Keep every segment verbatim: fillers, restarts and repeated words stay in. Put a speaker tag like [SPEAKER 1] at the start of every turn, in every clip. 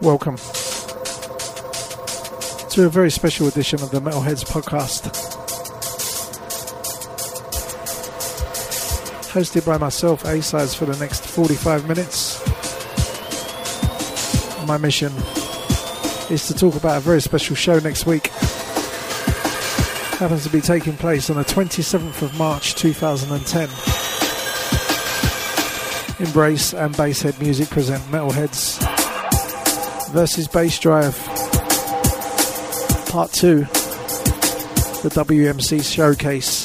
[SPEAKER 1] Welcome to a very special edition of the Metalheads podcast, hosted by myself, A-Sides, for the next forty-five minutes. My mission is to talk about a very special show next week. Happens to be taking place on the twenty-seventh of March two thousand ten. Embrace and Basshead Music present Metalheads versus Bass Drive Part two, the W M C Showcase.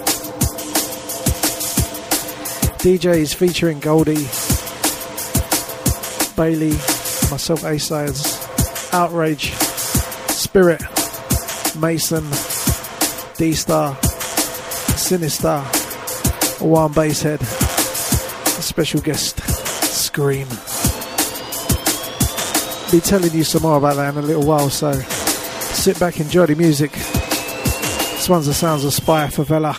[SPEAKER 1] D Js featuring Goldie, Bailey, myself, A-Sides, Outrage, Spirit, Mason, D-Star, Sinister, One Basshead, a special guest, Scream. Be telling you some more about that in a little while, so sit back, enjoy the music. This one's the sounds of Spy Favela.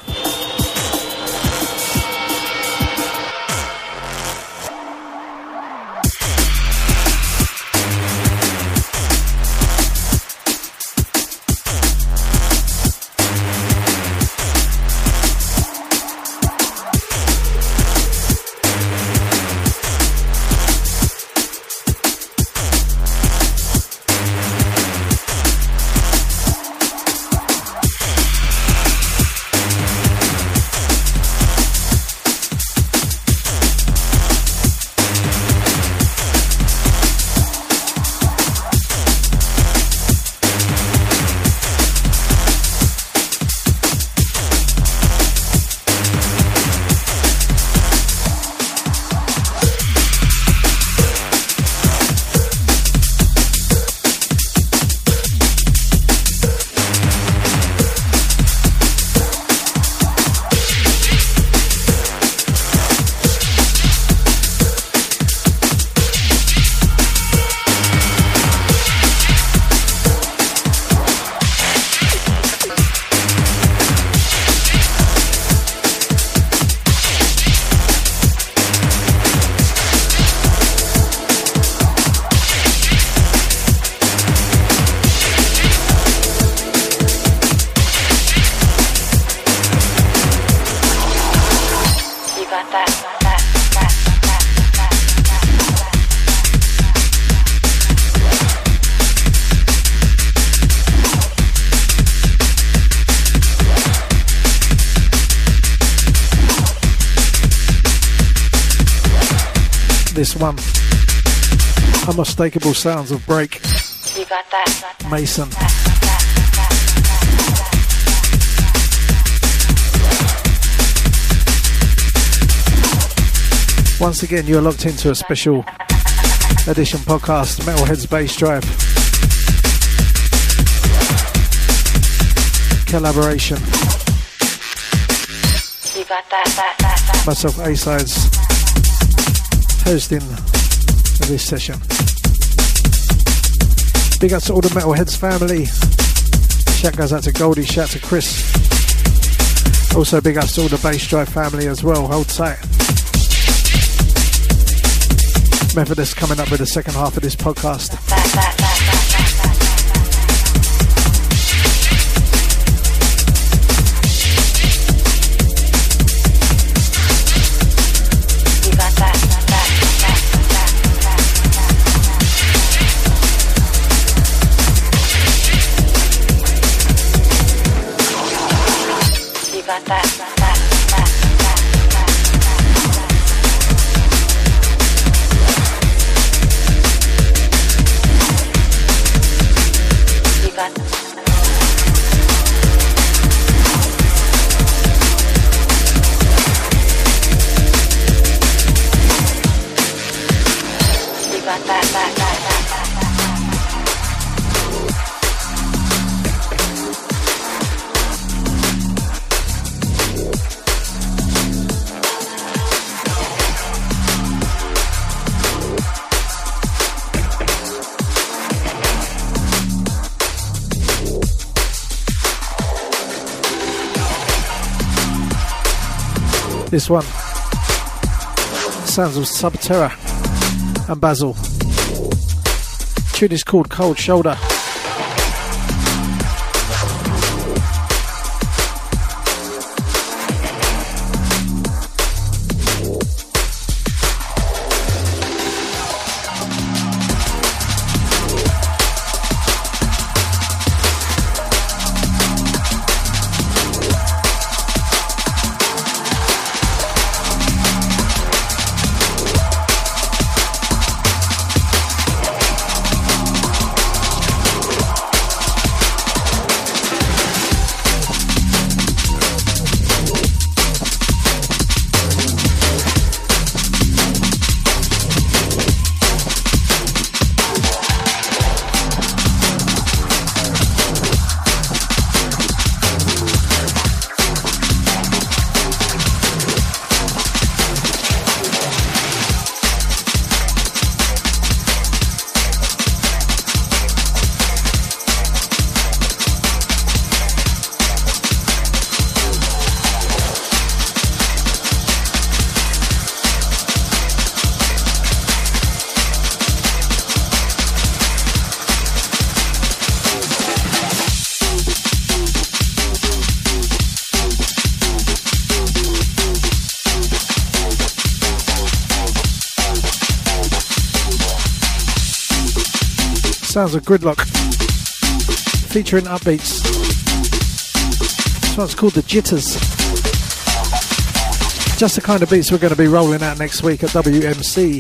[SPEAKER 1] This one, unmistakable sounds of Break. You got that. Mason. Once again, you're locked into a special edition podcast, Metalheads Bass Drive. Collaboration. You got that, that, that, that. Myself, A-Sides, hosting this session. Big up to all the Metalheads family. Shout goes out to Goldie, shout to Chris. Also big up to all the Bass Drive family as well. Hold tight. Methodist coming up with the second half of this podcast. This one, sounds of Subterra and Basil. Tune is called Cold Shoulder. Sounds of Gridlock, featuring upbeats. This one's called The Jitters. Just the kind of beats we're going to be rolling out next week at W M C.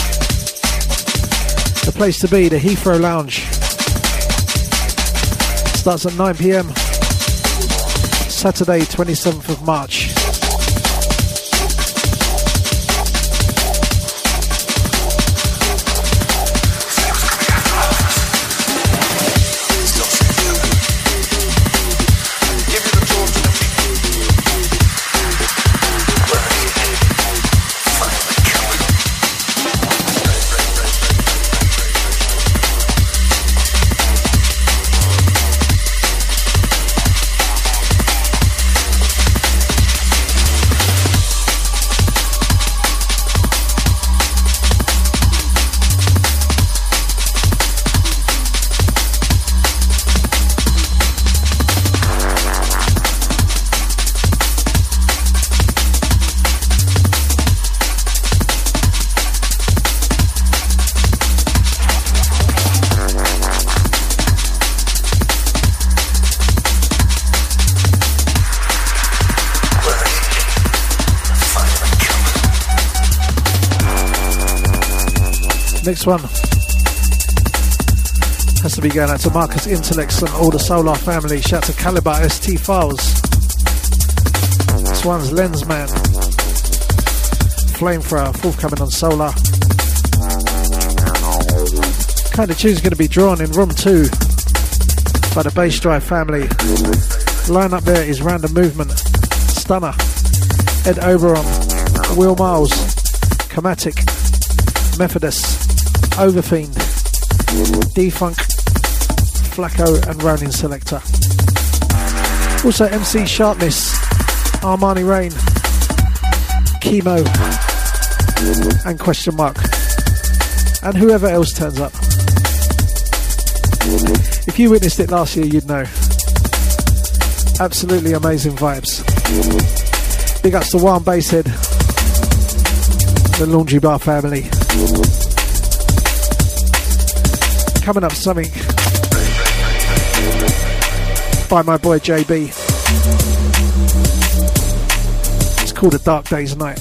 [SPEAKER 1] The place to be, the Heathrow Lounge. Starts at nine p m, Saturday twenty-seventh of March. Next one has to be going out to Marcus Intellects and all the Solar family. Shout to Caliber S T Files. This one's Lensman. Flamethrower, forthcoming on Solar. Kind of tune's going to be drawn in room two by the Bass Drive family. Line up there is Random Movement, Stunner, Ed Oberon, Will Miles, Chromatic, Methodist, Overfiend, D-Funk, Flacco and Ronin Selector. Also M C Sharpness, Armani Rain, Chemo and Question Mark, and whoever else turns up. If you witnessed it last year, you'd know. Absolutely amazing vibes. Big ups to One Basshead, the Laundry Bar family. Coming up, something by my boy J B. It's called A Dark Day's Night.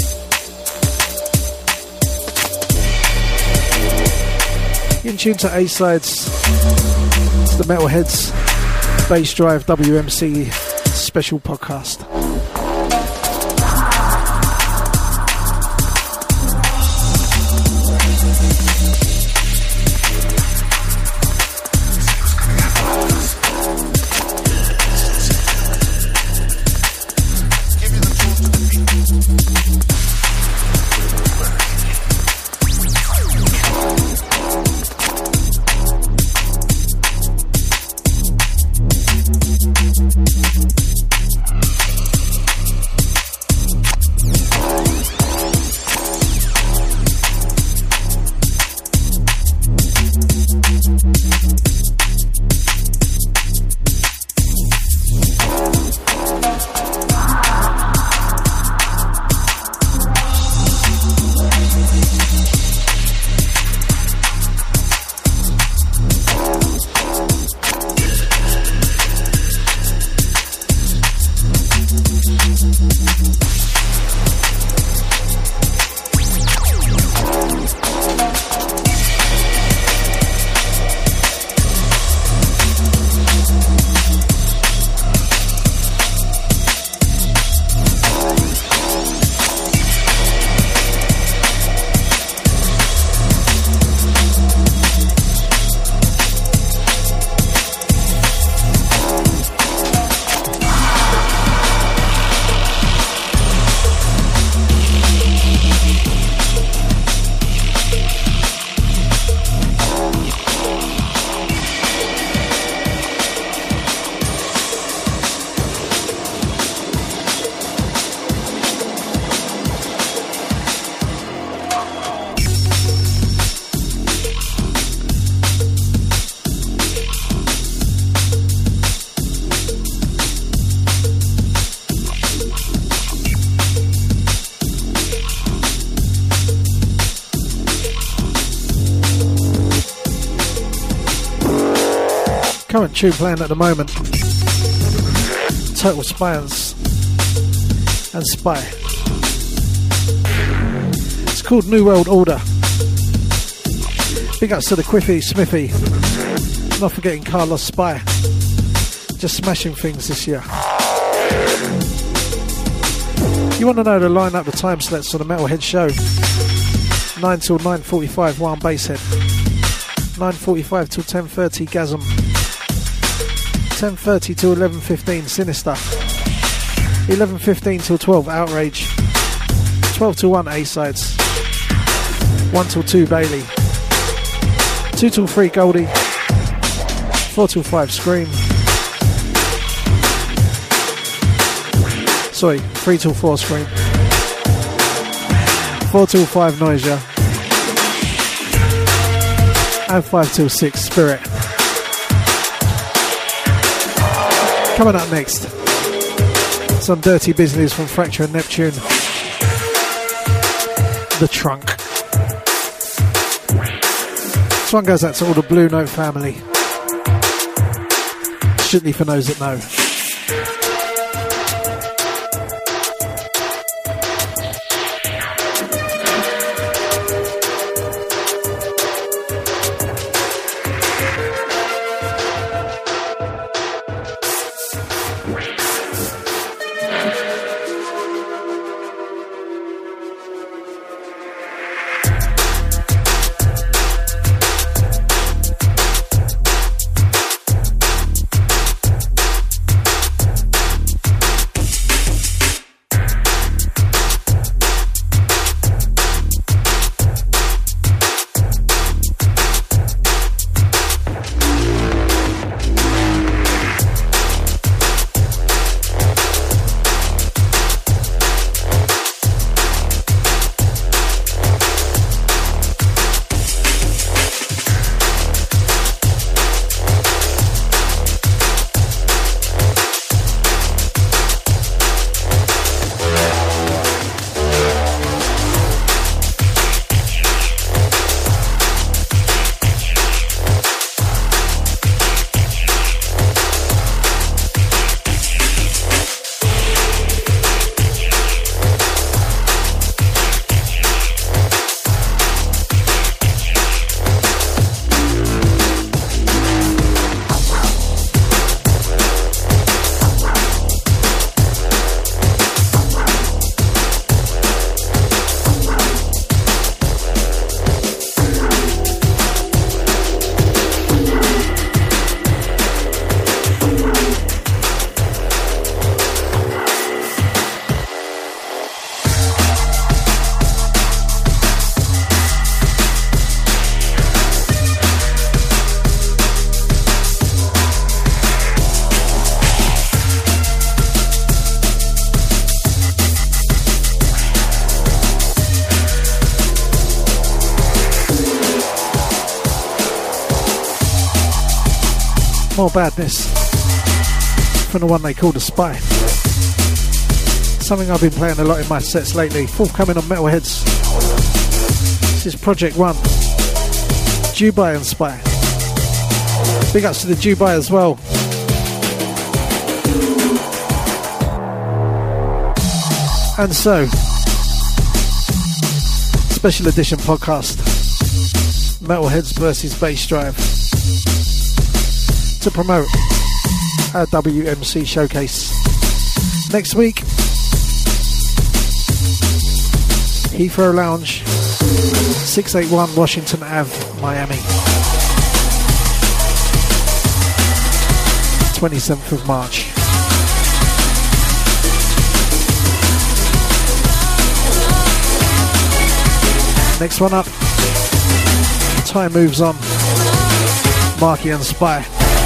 [SPEAKER 1] In tune to A-Sides, it's the Metalheads Bass Drive W M C special podcast. Current tune playing at the moment, Total Spiance and Spy. It's called New World Order. Big ups to the Quiffy Smithy, not forgetting Carlos Spy, just smashing things this year. You want to know the lineup, the time slots for the Metalhead show? nine till nine forty-five Wild Basshead, nine forty-five till ten thirty Gasm, ten thirty till eleven fifteen Sinister, eleven fifteen till twelve Outrage, twelve till one A-Sides, one till two Bailey, two till three Goldie, four till five Scream, sorry, three till four Scream, four till five Noisia, and five till six Spirit. Coming up next, some dirty business from Fracture and Neptune. The Trunk. This one goes out to all the Blue Note family. Strictly for those that know. More badness from the one they call The Spy. Something I've been playing a lot in my sets lately. Forthcoming on Metalheadz. This is Project One. Dubai and Spy. Big ups to the Dubai as well. And so, special edition podcast, Metalheadz versus Bassdrive, to promote our W M C showcase. Next week, Heathrow Lounge, six eighty-one Washington Avenue, Miami. twenty-seventh of March. Next one up, Time Moves On, Marky and Spy.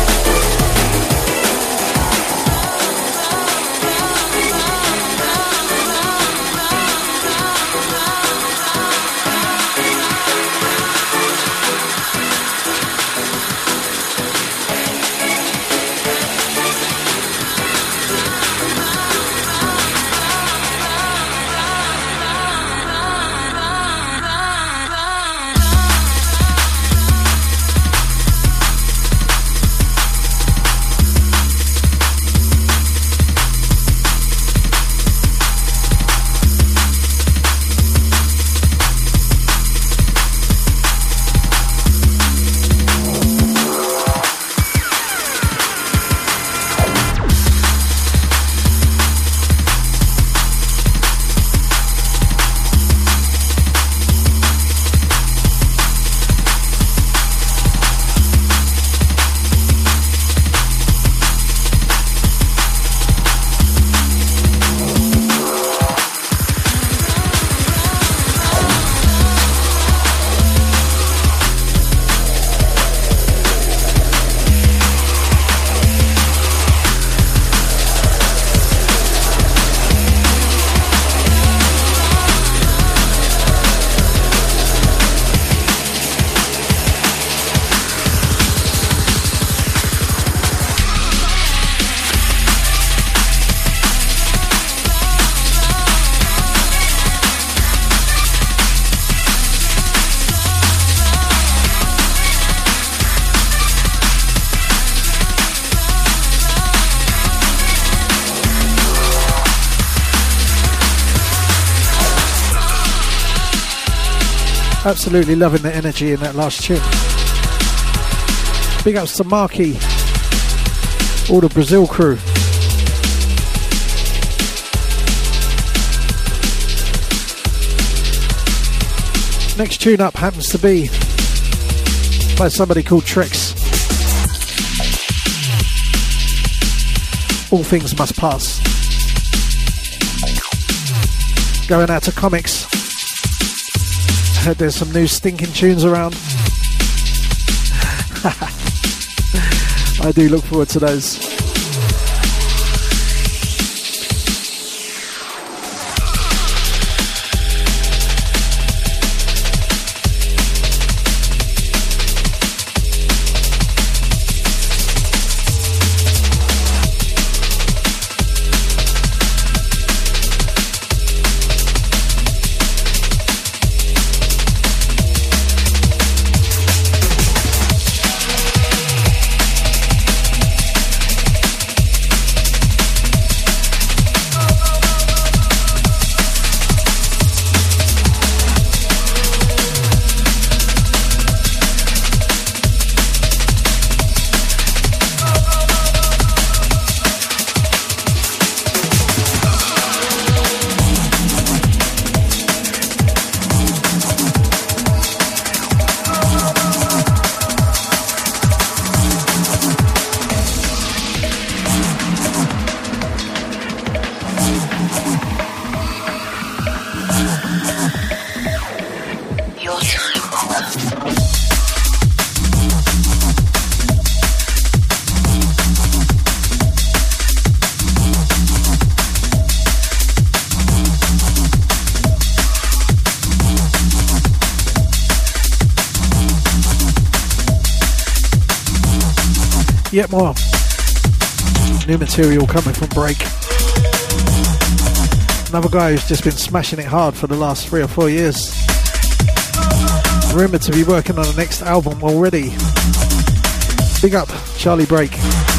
[SPEAKER 1] Absolutely loving the energy in that last tune. Big ups to Marky, all the Brazil crew. Next tune up happens to be by somebody called Trex. All Things Must Pass. Going out to Comics. Heard there's some new stinking tunes around. I do look forward to those. Yet more new material coming from Break. Another guy who's just been smashing it hard for the last three or four years. Rumoured to be working on the next album already. Big up Charlie Break.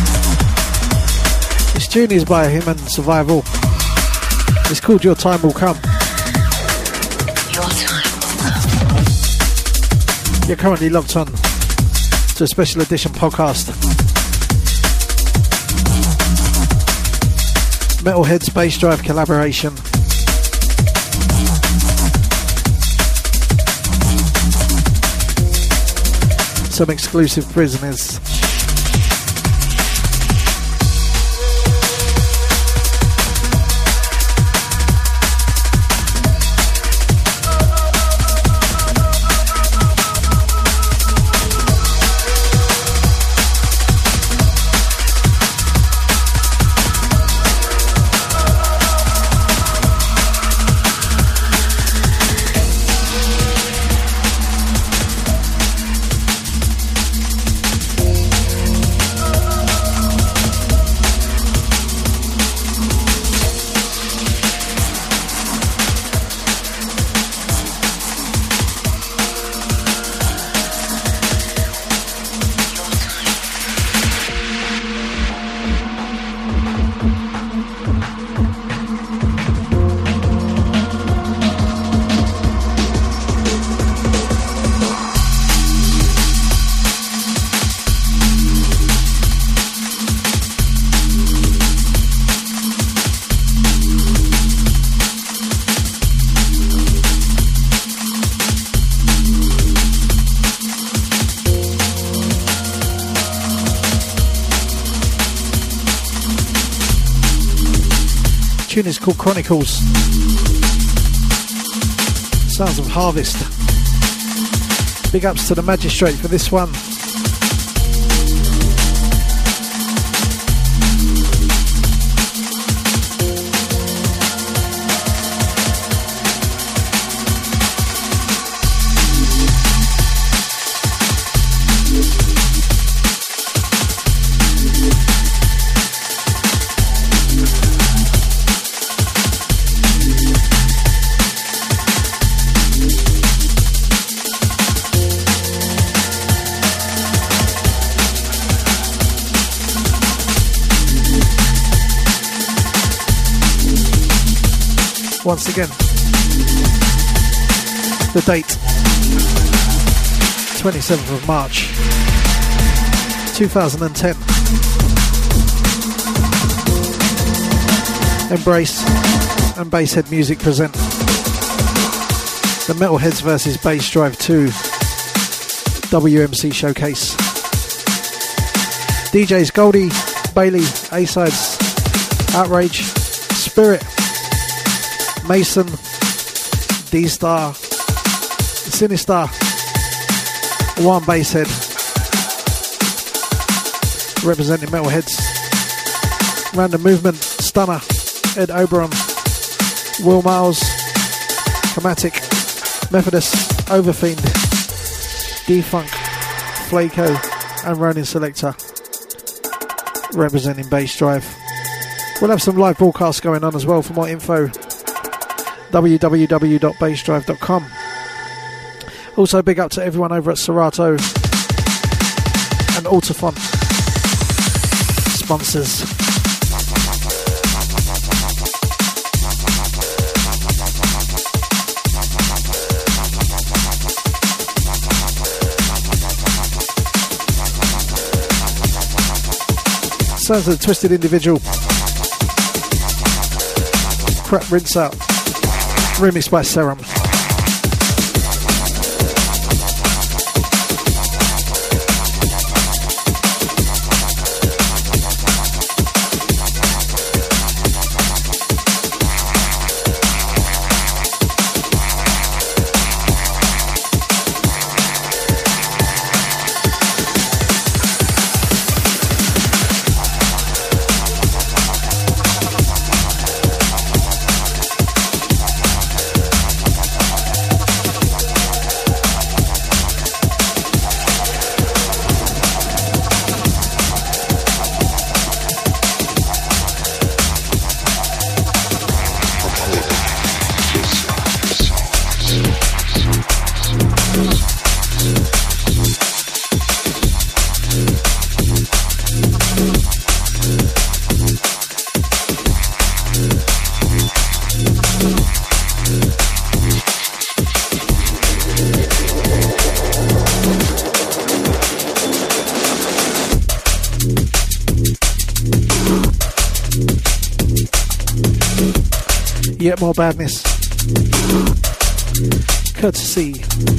[SPEAKER 1] This tune is by him and Survival. It's called Your Time Will Come.
[SPEAKER 2] Your time will come.
[SPEAKER 1] You're currently locked on to a special edition podcast. Metalhead's Bass Drive collaboration. Some exclusive prisoners. Tune is called Chronicles. Sounds of Harvest. Big ups to the Magistrate for this one. Once again, the date twenty-seventh of March two thousand ten. Embrace and Basshead Music present the Metalheads versus Bass Drive two W M C Showcase. D Js Goldie, Bailey, A-Sides, Outrage, Spirit, Mason, D-Star, Sinister, One Basshead, representing Metalheads, Random Movement, Stunner, Ed Oberon, Will Miles, Chromatic, Methodist, Overfiend, D-Funk, Flaco, and Ronin Selector, representing Bass Drive. We'll have some live broadcasts going on as well. For more info, w w w dot bass drive dot com. Also big up to everyone over at Serato and Altafont, sponsors. Sounds of the Twisted Individual. Crap Rinse Out. Remixed by Serum. Yet more badness. Courtesy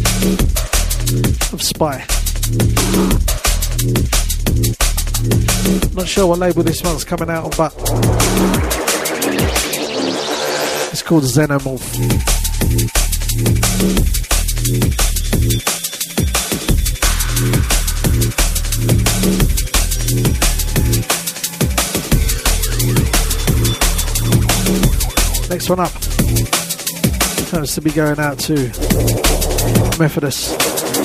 [SPEAKER 1] of Spy. Not sure what label this one's coming out on, but it's called Xenomorph. Next one up has to be going out to Methodist.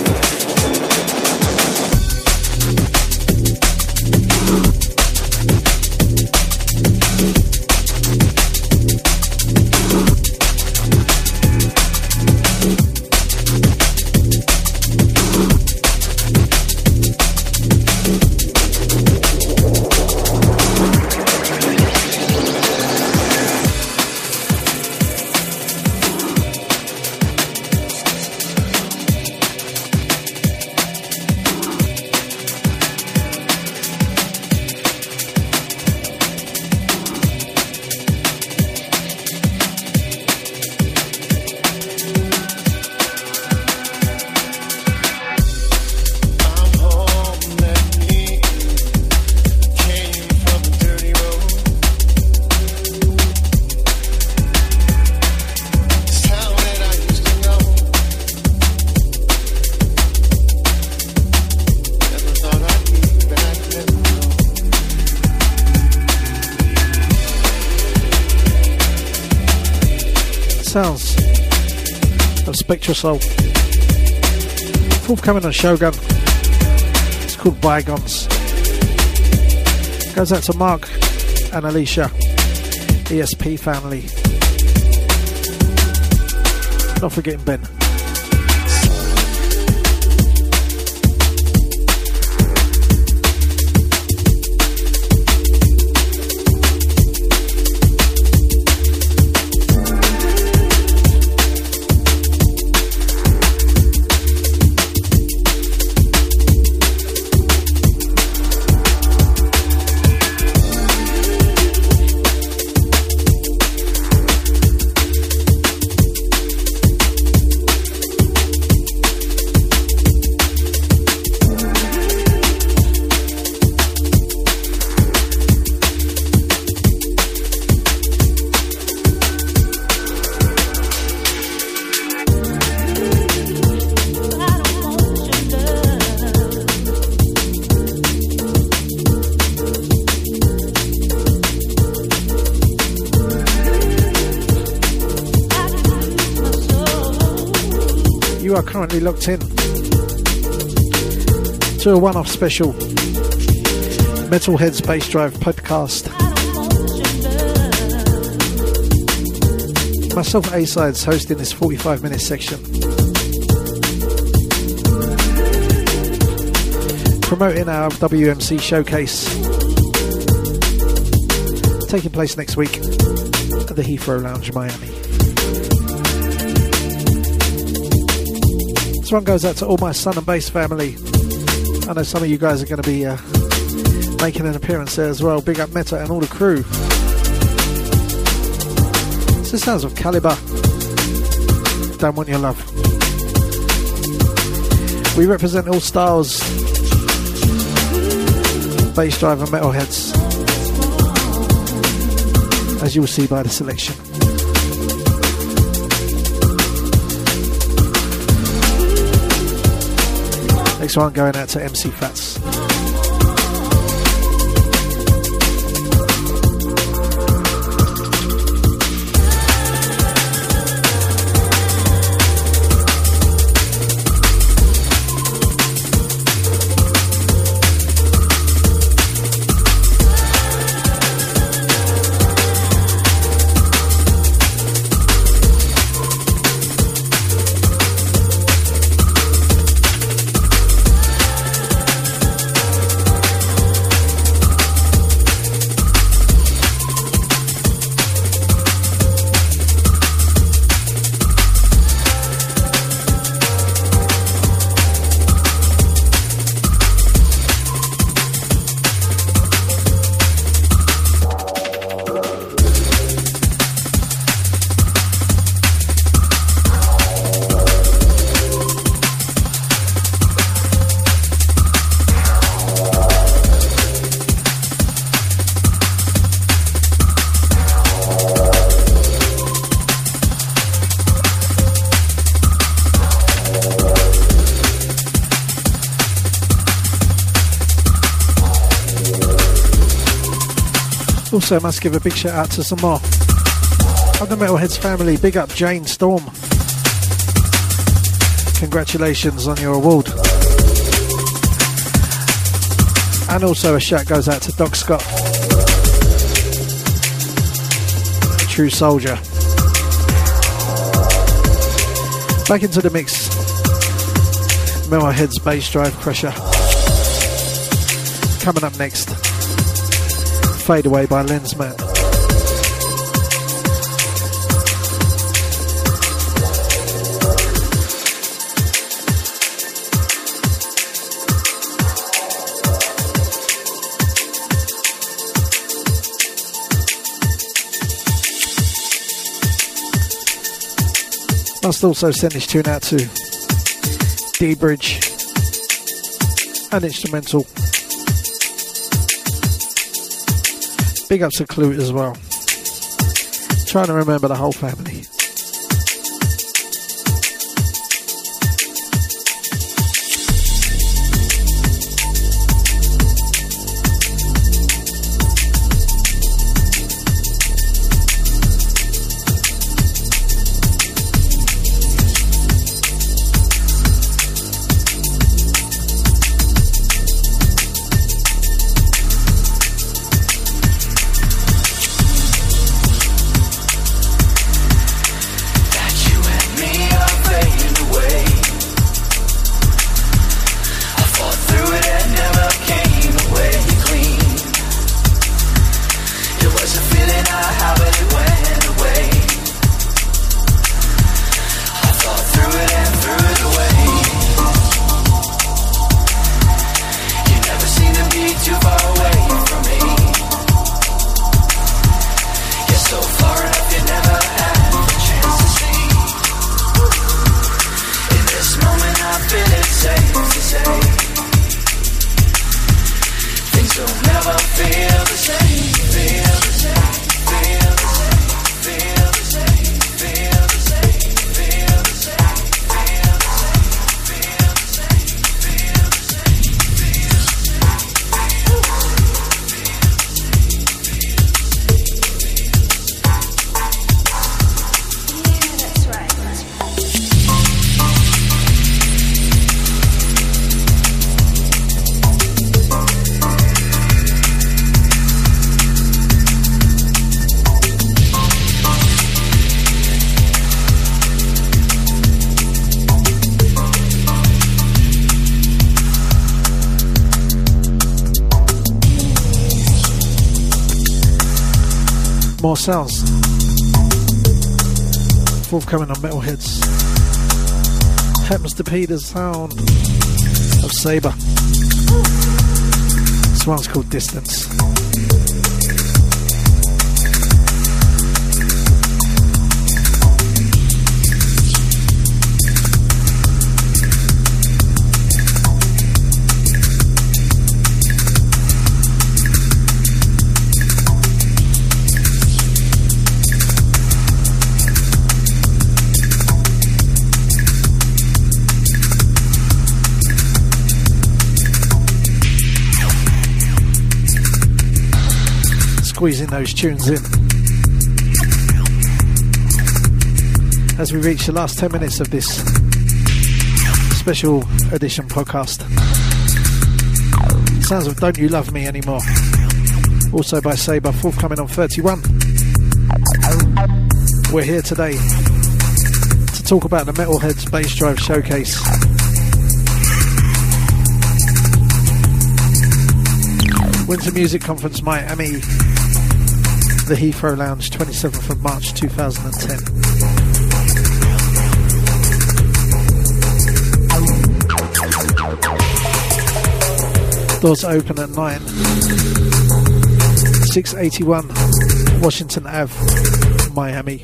[SPEAKER 1] Sounds of Spectra Soul. Forthcoming on Shogun. It's called Bygones. Goes out to Mark and Alicia, E S P family. Not forgetting Ben. Currently locked in to a one-off special Metalheadz Bass Drive podcast. Myself, A-Sides, hosting this forty-five minute section, promoting our W M C showcase taking place next week at the Heathrow Lounge, Miami. This one goes out to all my Sun and Bass family. I know some of you guys are going to be uh, making an appearance there as well. Big up Meta and all the crew. It's the sounds of Caliber. Don't Want Your Love. We represent all styles, bass drive and metalheads, as you will see by the selection. Next one going out to M C Fats. Also must give a big shout out to some more of the Metalheads family. Big up Jane Storm. Congratulations on your award. And also a shout goes out to Doc Scott, a true soldier. Back into the mix. Metalheads Bass Drive Crusher. Coming up next, Fade Away by Lensman. Must also send this tune out to D-Bridge and Instrumental. Big ups to Clute as well. Trying to remember the whole family. More sounds forthcoming on Metalheads. Happens to be the sound of Sabre. This one's called Distance. Squeezing those tunes in as we reach the last ten minutes of this special edition podcast. Sounds of Don't You Love Me Anymore, also by Sabre, forthcoming on thirty-one. We're here today to talk about the Metalheads Bass Drive Showcase. Winter Music Conference Miami, the Heathrow Lounge, twenty-seventh of March two thousand ten. Doors open at nine. six eighty-one Washington Avenue, Miami,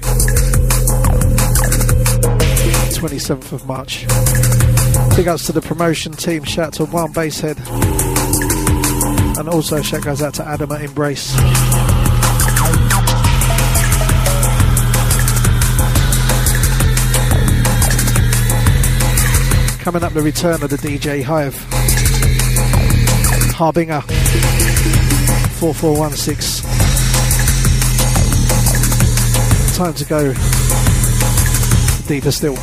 [SPEAKER 1] twenty-seventh of March. Big ups to the promotion team. Shout out to One Basshead. And also shout goes out to Adam at Embrace. Coming up, the return of the D J Hive. Harbinger four four one six. it's time to go deeper still.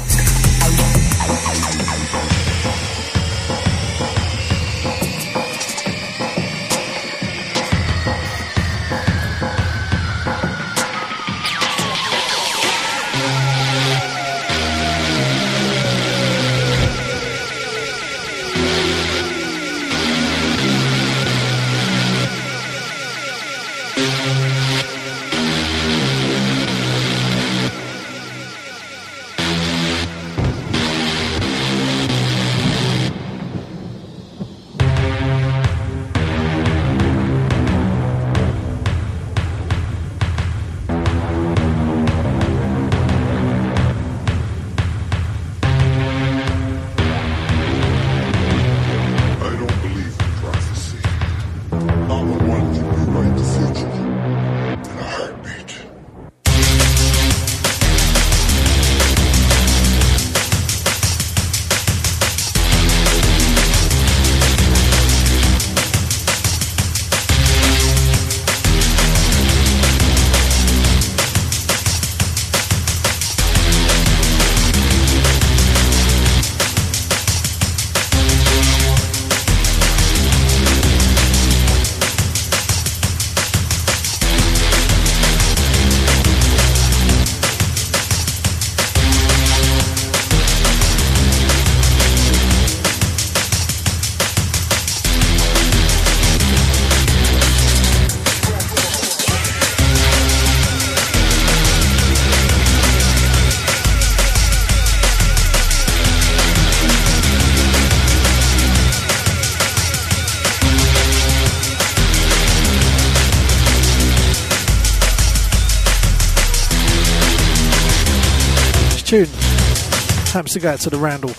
[SPEAKER 1] Tune happens to go out to the Randall.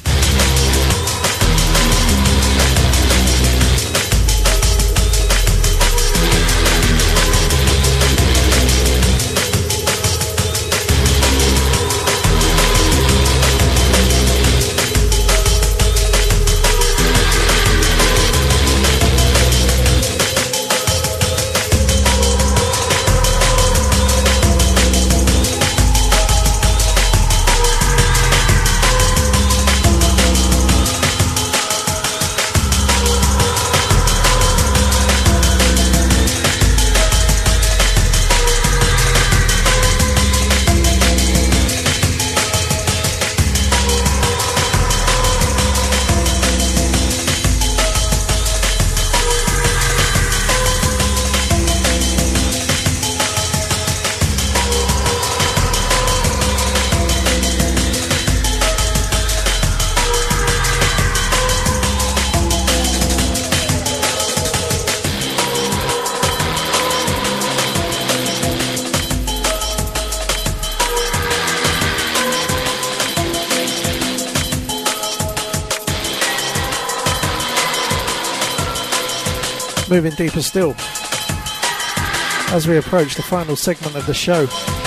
[SPEAKER 1] Moving deeper still as we approach the final segment of the show.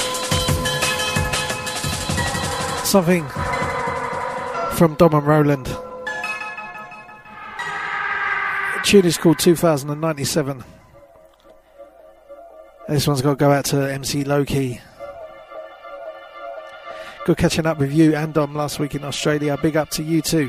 [SPEAKER 1] Something from Dom and Roland. The tune is called two thousand ninety-seven. This one's got to go out to M C Loki. Good catching up with you and Dom last week in Australia. Big up to you too.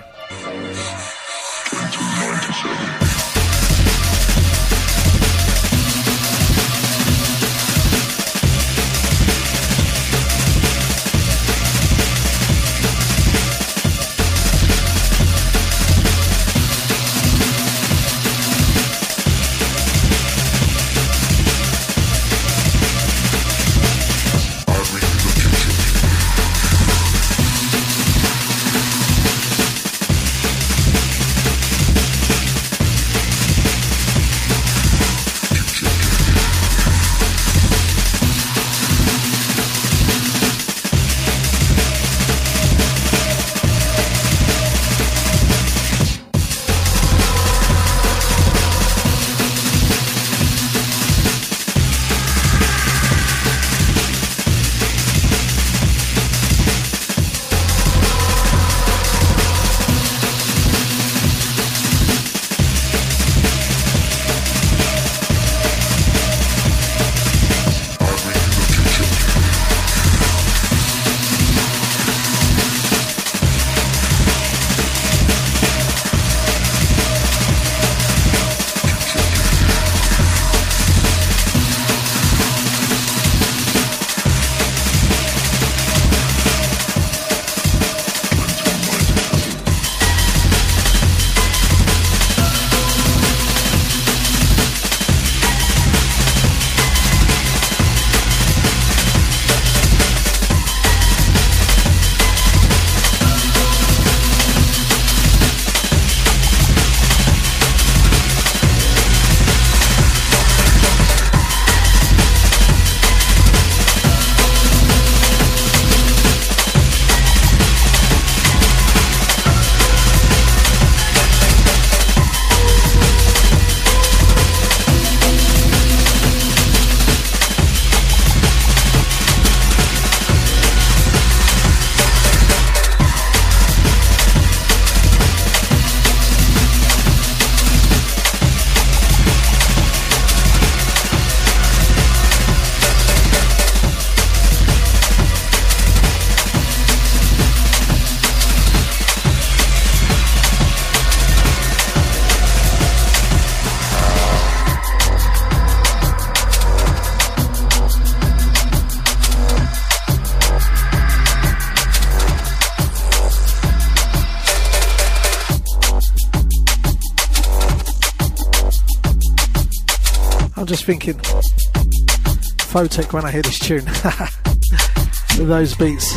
[SPEAKER 1] I'm just thinking, Photech when I hear this tune. With those beats.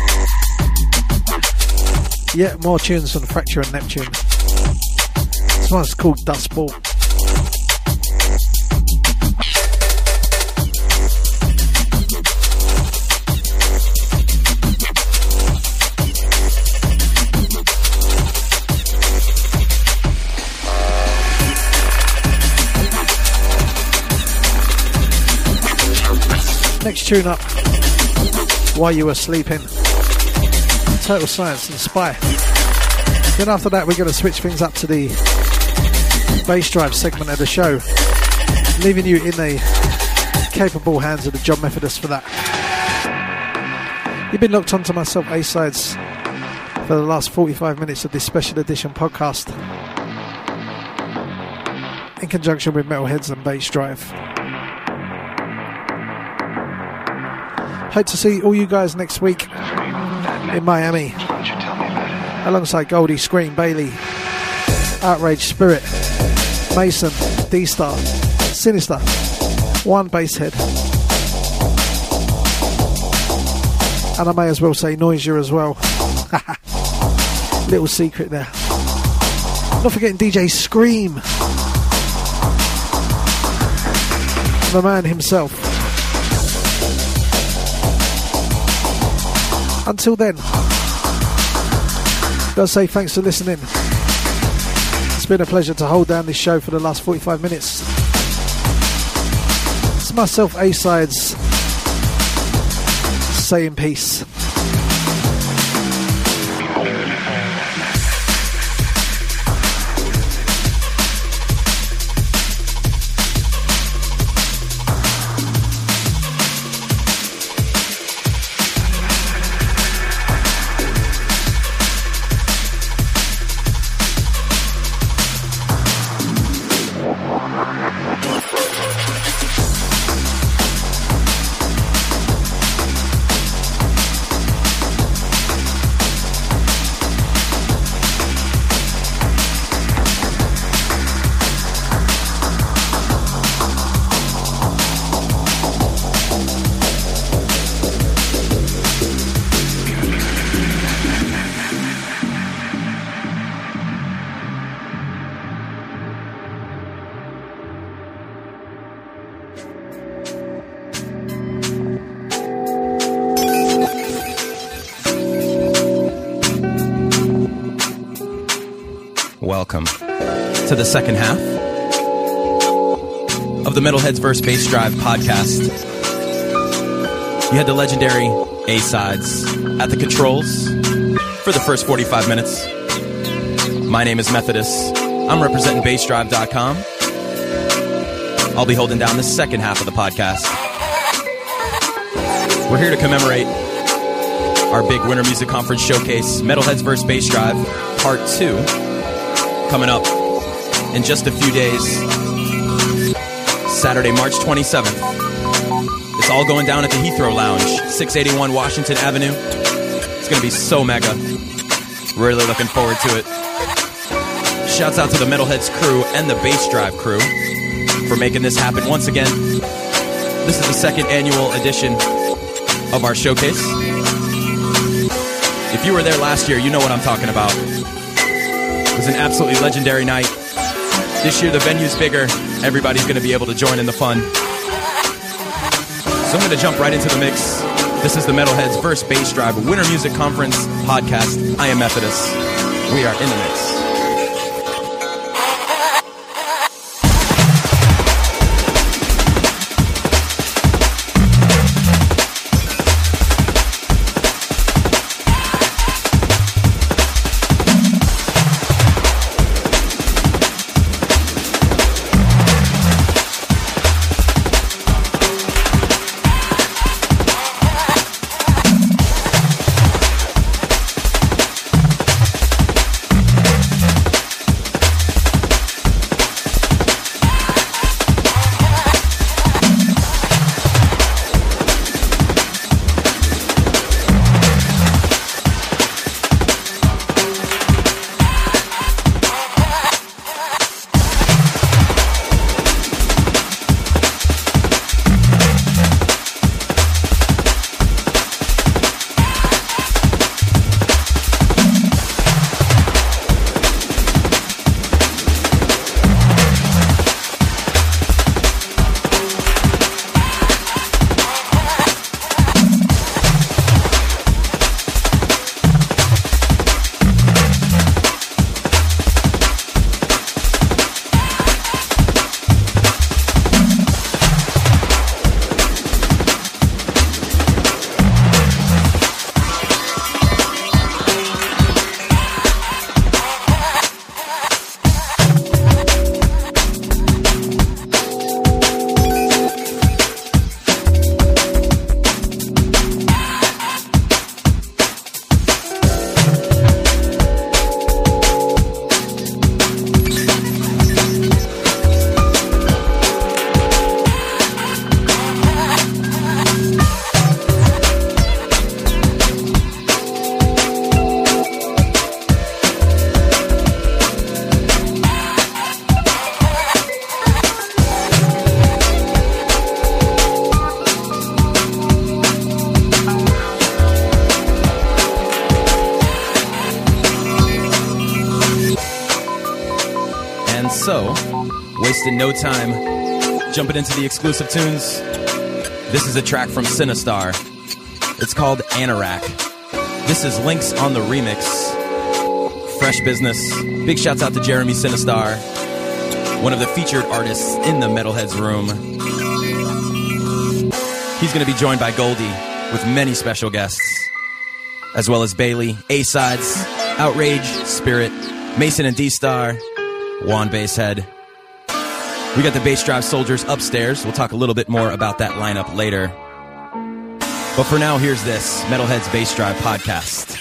[SPEAKER 1] Yeah, more tunes from Fracture and Neptune. This one's called Dust Ball. Next tune up, While You Were Sleeping, Total Science and Spy. Then after that we're going to switch things up to the bass drive segment of the show, leaving you in the capable hands of the John Methodist for that. You've been locked onto myself A-Sides for the last forty-five minutes of this special edition podcast in conjunction with Metalheads and Bass Drive. Hope to see all you guys next week in Miami, alongside Goldie, Scream, Bailey, Outrage, Spirit, Mason, D-Star, Sinister, One Basshead, and I may as well say Noisier as well. Little secret there. Not forgetting D J Scream, the man himself. Until then, gotta say thanks for listening. It's been a pleasure to hold down this show for the last forty-five minutes. It's myself, A-Sides, saying peace.
[SPEAKER 3] Welcome to the second half of the Metalheads vs. Bass Drive podcast. You had the legendary A-Sides at the controls for the first forty-five minutes. My name is Methodist. I'm representing bass drive dot com. I'll be holding down the second half of the podcast. We're here to commemorate our big Winter Music Conference showcase, Metalheads vs. Bass Drive, Part two, coming up in just a few days, Saturday, March twenty-seventh. It's all going down at the Heathrow Lounge, six eighty-one Washington Avenue. It's going to be so mega. Really looking forward to it. Shouts out to the Metalheads crew and the Bass Drive crew for making this happen once again. This is the second annual edition of our showcase. If you were there last year, you know what I'm talking about. It was an absolutely legendary night. This year the venue's bigger. Everybody's going to be able to join in the fun. So I'm going to jump right into the mix. This is the Metalheads vs. Bass Drive Winter Music Conference podcast. I am Methodist. We are in the mix. lost in no time. Jumping into the exclusive tunes. This is a track from Sinistar. It's called Anorak. This is Links on the remix. Fresh business. Big shouts out to Jeremy Sinistar, one of the featured artists in the Metalheads room. He's going to be joined by Goldie with many special guests, as well as Bailey, A-Sides, Outrage, Spirit, Mason and D-Star, Juan Basshead. We got the Bass Drive Soldiers upstairs. We'll talk a little bit more about that lineup later. But for now, here's this Metalhead's Bass Drive podcast.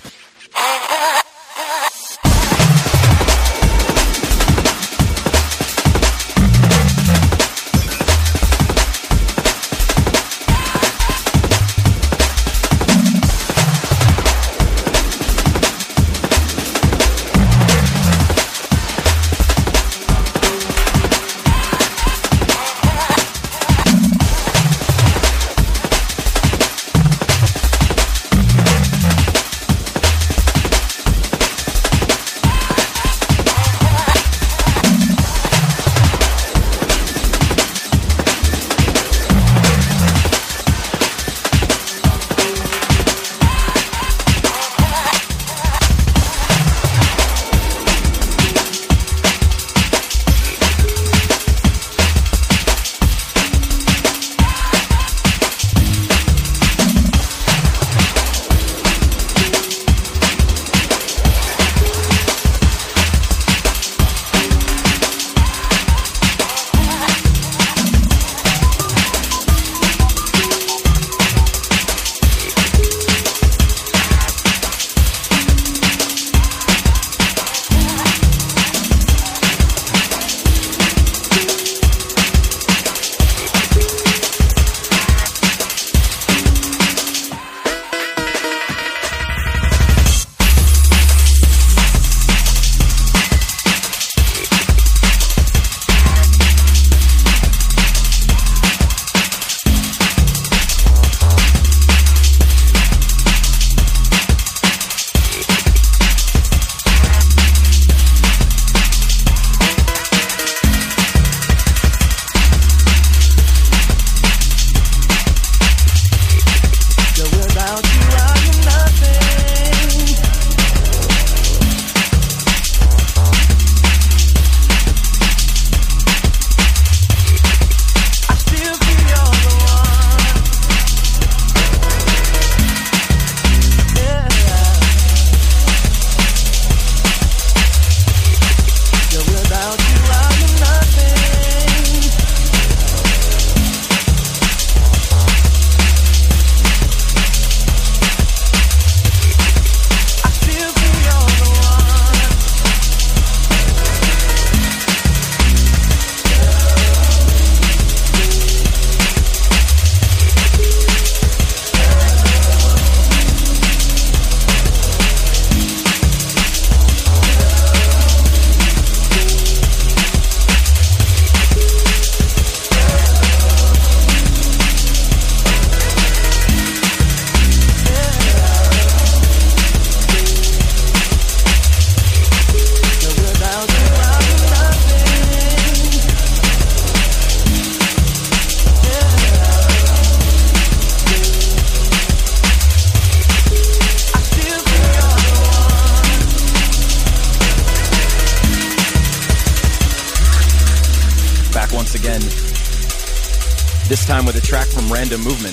[SPEAKER 3] This time with a track from Random Movement.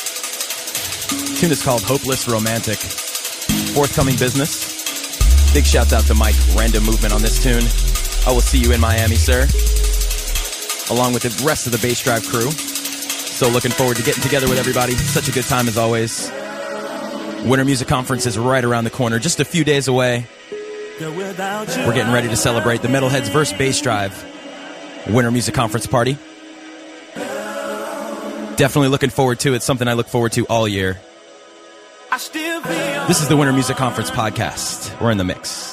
[SPEAKER 3] The tune is called Hopeless Romantic. Forthcoming business. Big shouts out to Mike, Random Movement on this tune. I will see you in Miami, sir. Along with the rest of the Bass Drive crew. So looking forward to getting together with everybody. Such a good time as always. Winter Music Conference is right around the corner, just a few days away. We're getting ready to celebrate the Metalheads versus Bass Drive Winter Music Conference party. Definitely looking forward to it. Something I look forward to all year. This is the Winter Music Conference podcast. We're in the mix.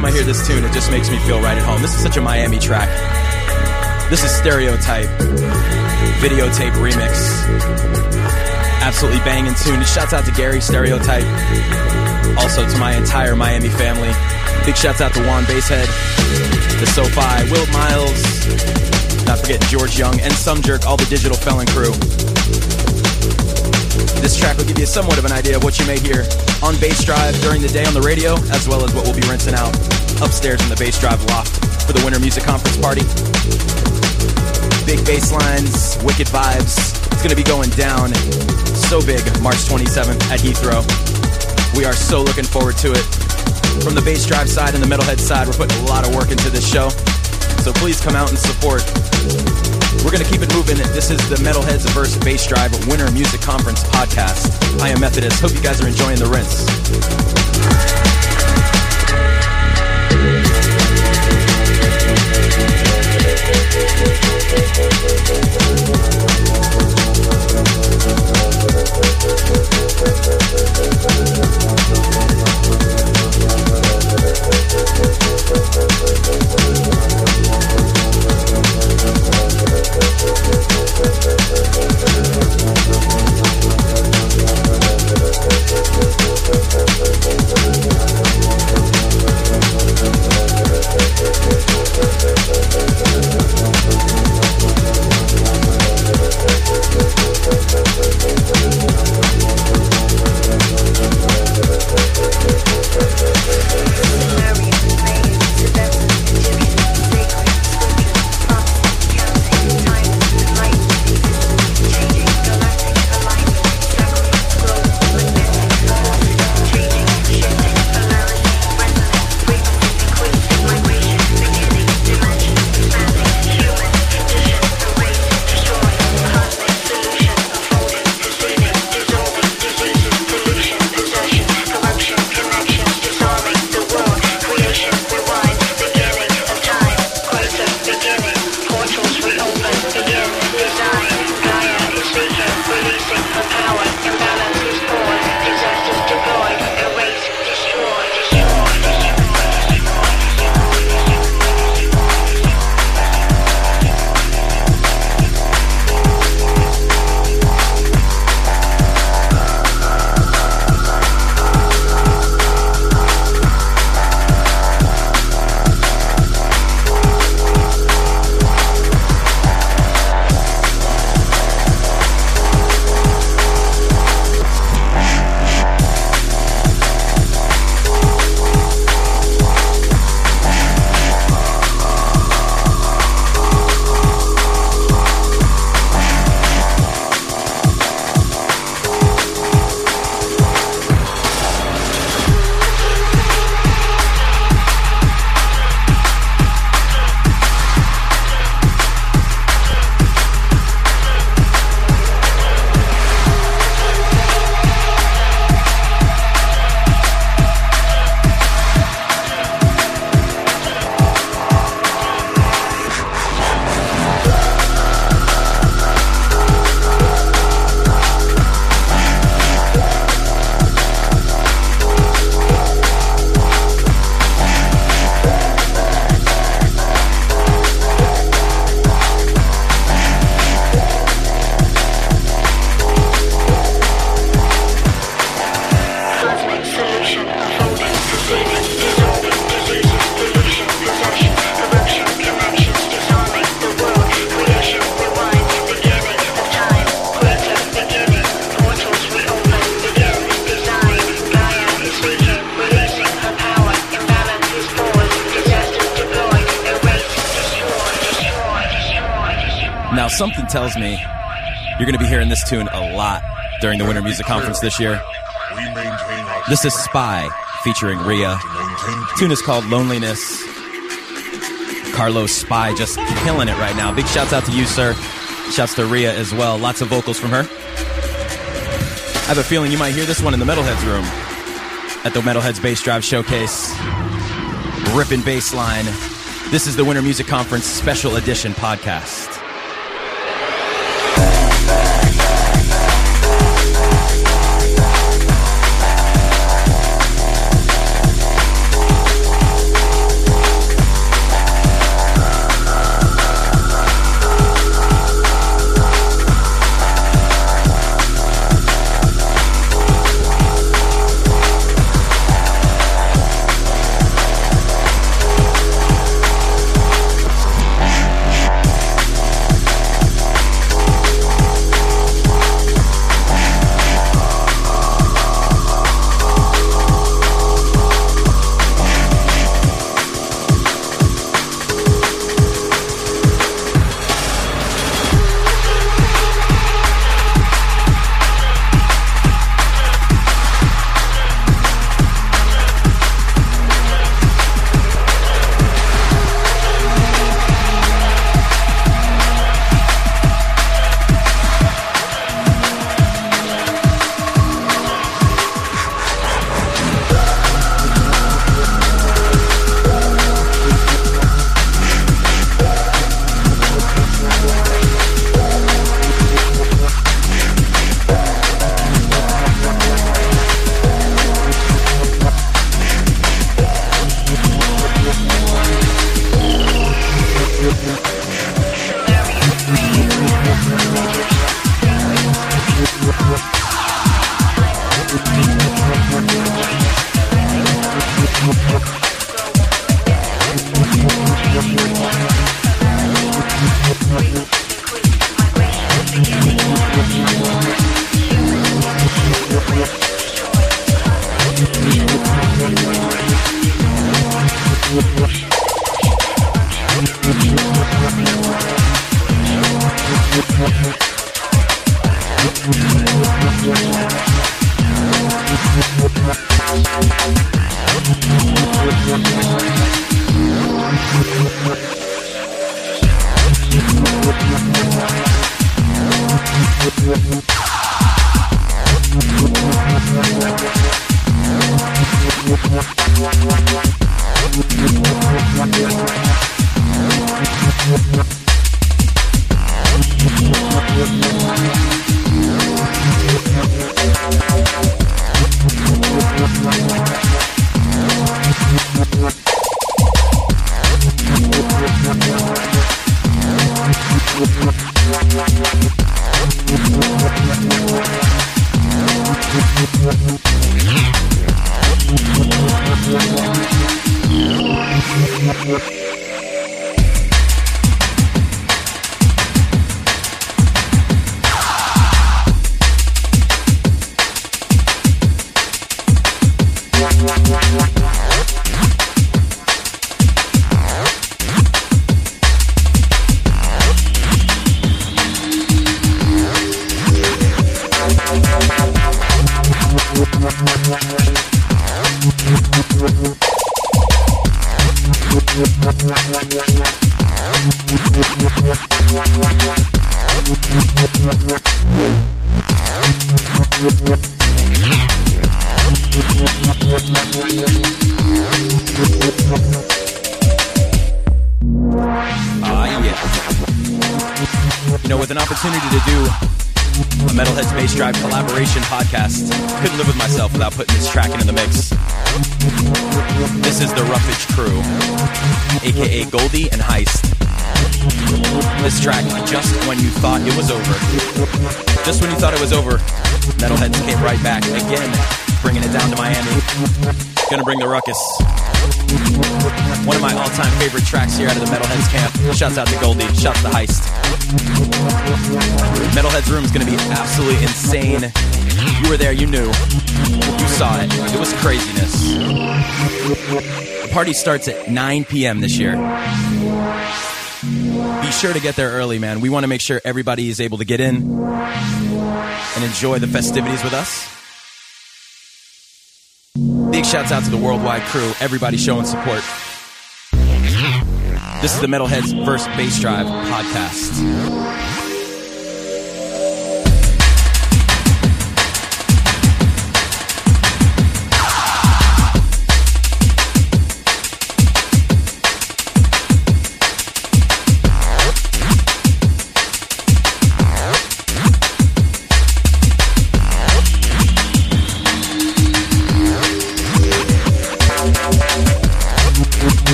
[SPEAKER 3] time I hear this tune, it just makes me feel right at home. This is such a Miami track. This is Stereotype, videotape remix. Absolutely banging tune. Shouts out to Gary, Stereotype. Also to my entire Miami family. Big shouts out to Juan Basehead, to SoFi, Will Miles, not forgetting George Young, and Some Jerk, all the Digital Felon crew. This track will give you somewhat of an idea of what you may hear on Bass Drive during the day on the radio, as well as what we'll be rinsing out upstairs in the Bass Drive loft for the Winter Music Conference party. Big bass lines, wicked vibes. It's going to be going down so big March twenty-seventh at Heathrow. We are so looking forward to it. From the Bass Drive side and the Metalhead side, we're putting a lot of work into this show. So please come out and support. We're going to keep it moving. This is the Metalheads versus Bass Drive Winter Music Conference podcast. I am Methodist. Hope you guys are enjoying the rinse. Something tells me you're going to be hearing this tune a lot during the Winter Music Conference this year. This is Spy featuring Rhea. The tune is called Loneliness. Carlos Spy just killing it right now. Big shouts out to you, sir. Shouts to Rhea as well. Lots of vocals from her. I have a feeling you might hear this one in the Metalheads room at the Metalheads Bass Drive Showcase. Ripping bass line. This is the Winter Music Conference Special Edition podcast. Ah, yeah. You know, with an opportunity to do a Metalheadz Bass Drive collaboration podcast, couldn't live with myself without putting this track into the mix. This is the Roughage Crew, aka Goldie and Heist. This track, Just When You Thought It Was Over. Just when you thought it was over, Metalheadz came right back again, bringing it down to Miami. Gonna bring the ruckus. One of my all-time favorite tracks here out of the Metalheadz camp. Shouts out to Goldie, shouts to Heist. Metalheadz Room is gonna be absolutely insane. You were there, you knew. You saw it. It was craziness. The party starts at nine p.m. this year. Be sure to get there early, man. We want to make sure everybody is able to get in and enjoy the festivities with us. Big shouts out to the worldwide crew, everybody showing support. This is the Metalheadz vs. Bass Drive podcast.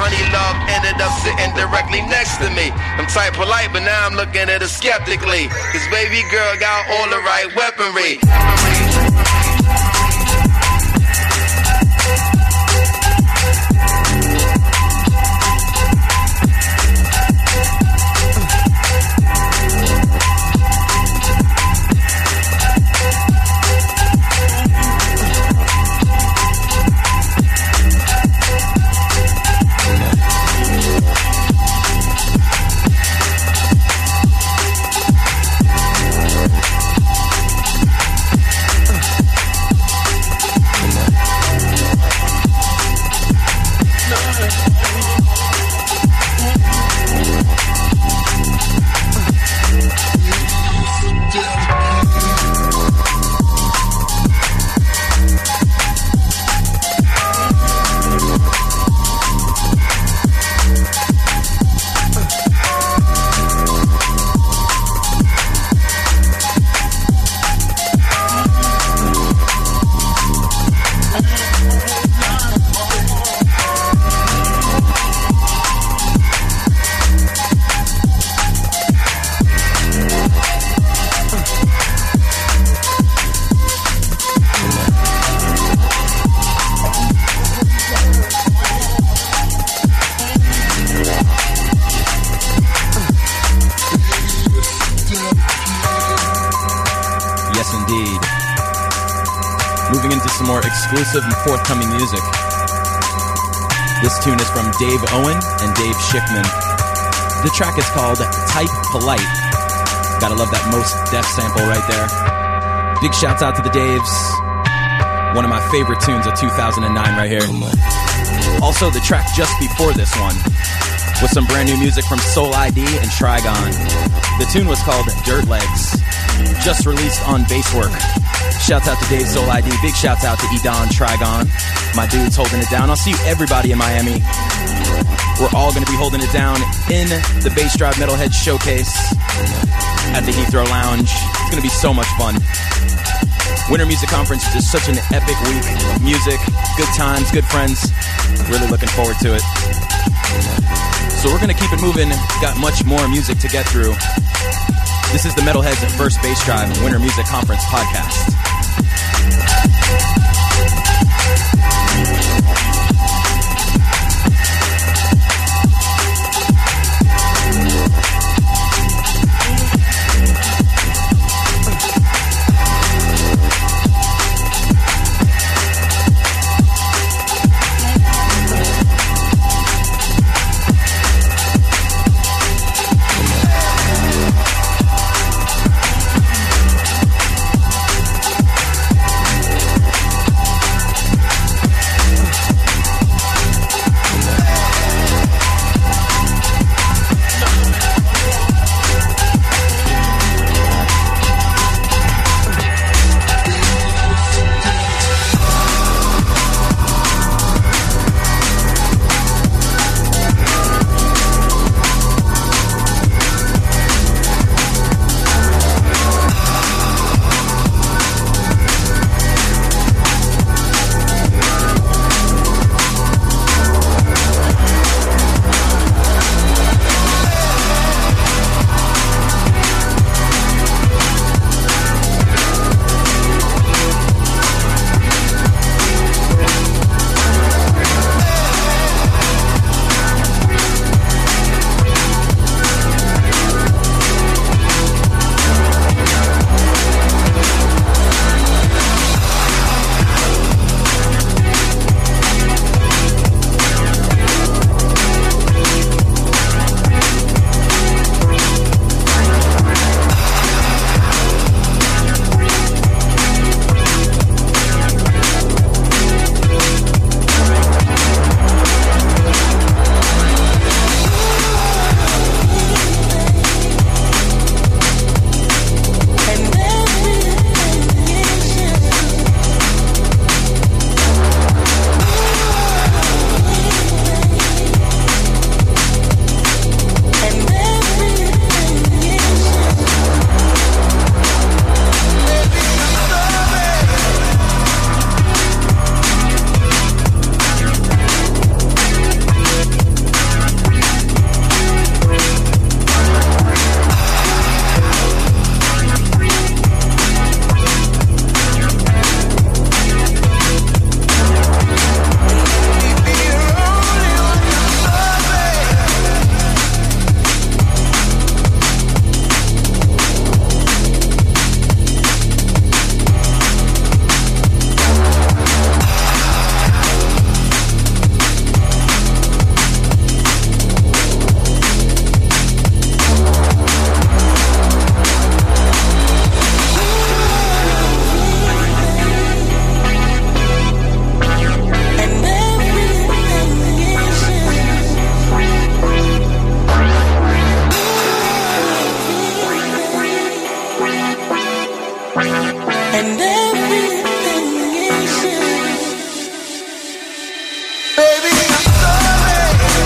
[SPEAKER 4] money love ended up sitting directly next to me. I'm type polite, but now I'm looking at her skeptically. Cause baby girl got all the right weaponry.
[SPEAKER 3] Exclusive and forthcoming music. This tune is from Dave Owen and Dave Schickman. The track is called Type Polite. Gotta love that Most Def sample right there. Big shouts out to the Daves. One of my favorite tunes of two thousand nine right here. Also, the track just before this one was some brand new music from Soul I D and Trigon. The tune was called Dirt Legs. Just released on Basswork. Shouts out to Dave Soul I D. Big shouts out to Edon Trigon. My dudes holding it down. I'll see everybody in Miami. We're all going to be holding it down in the Bass Drive Metalhead Showcase at the Heathrow Lounge. It's going to be so much fun. Winter Music Conference is just such an epic week of music, good times, good friends. Really looking forward to it. So we're going to keep it moving. Got much more music to get through. This is the Metalheads at First Bass Drive Winter Music Conference podcast.
[SPEAKER 5] and everything is yours. Baby, I'm sorry.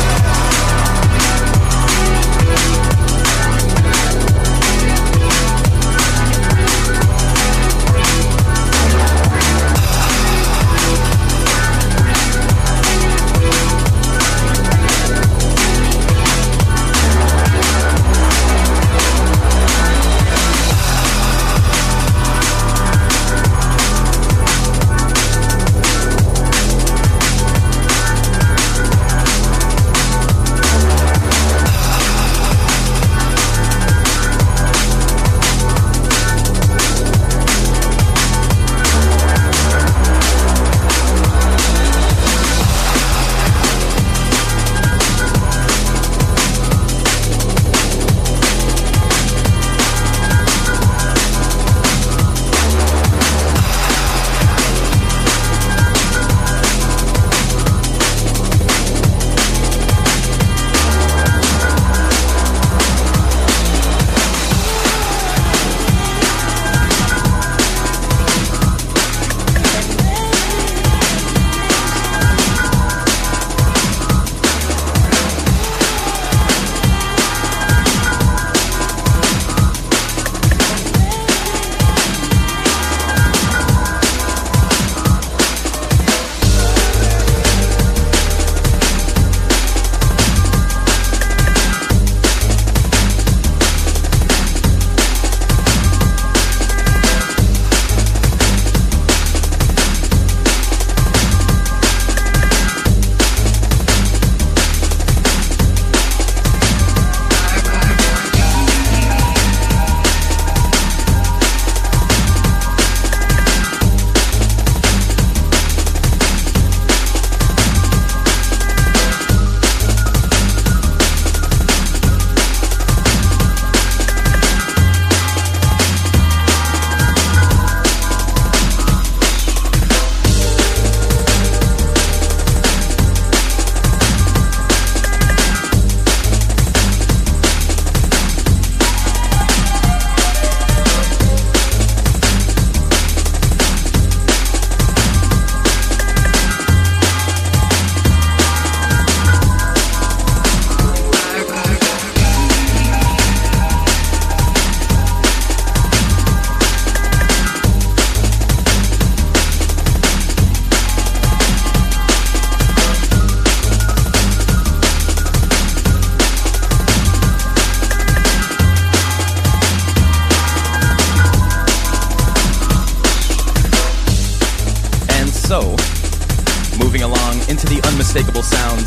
[SPEAKER 3] Unmistakable sounds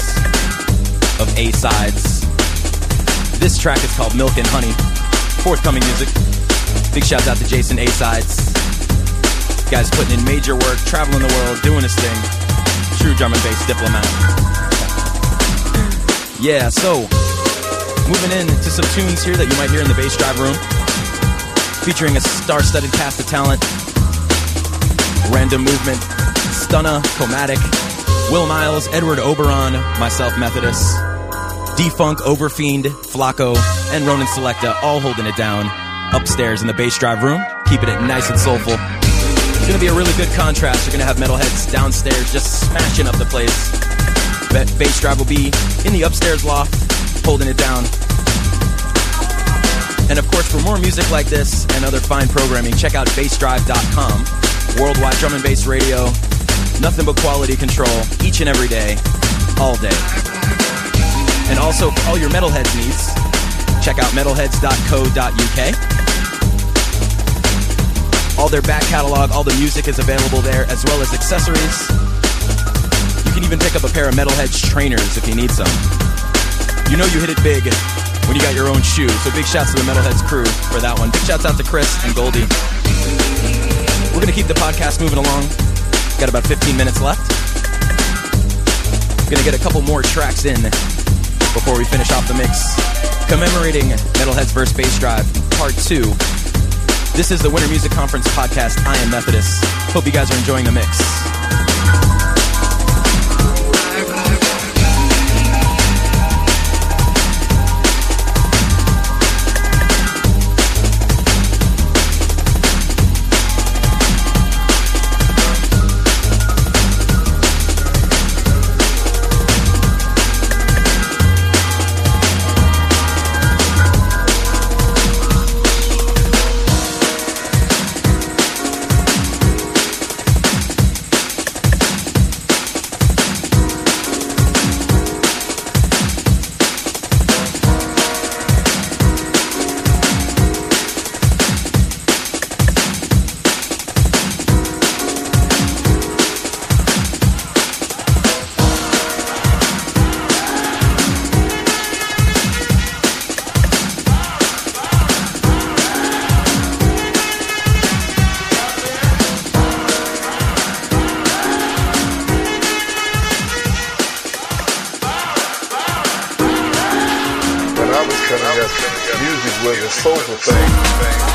[SPEAKER 3] of A-sides. This track is called Milk and Honey. Forthcoming music. Big shouts out to Jason A-sides. Guy's putting in major work, traveling the world, doing his thing. True drum and bass diplomat. Yeah, so moving in to some tunes here that you might hear in the Bass Drive room, featuring a star-studded cast of talent. Random Movement, Stunna, Chromatic, Will Miles, Edward Oberon, myself Methodist, D-Funk, Overfiend, Flacco, and Ronan Selecta, all holding it down upstairs in the Bass Drive room, keeping it nice and soulful. It's going to be a really good contrast. You're going to have metalheads downstairs just smashing up the place. Bass Drive will be in the upstairs loft, holding it down. And of course, for more music like this and other fine programming, check out bass drive dot com. Worldwide drum and bass radio. Nothing but quality control, each and every day, all day. And also, for all your metalheads needs, check out metalheads dot co dot u k. All their back catalog, all the music is available there, as well as accessories. You can even pick up a pair of Metalheads trainers if you need some. You know you hit it big when you got your own shoe, so big shouts to the Metalheads crew for that one. Big shouts out to Chris and Goldie. We're going to keep the podcast moving along. Got about fifteen minutes left. Gonna get a couple more tracks in before we finish off the mix. Commemorating Metalhead's Verse Bass Drive, Part two. This is the Winter Music Conference podcast. I am Methodist. Hope you guys are enjoying the mix.
[SPEAKER 6] was a soulful thing.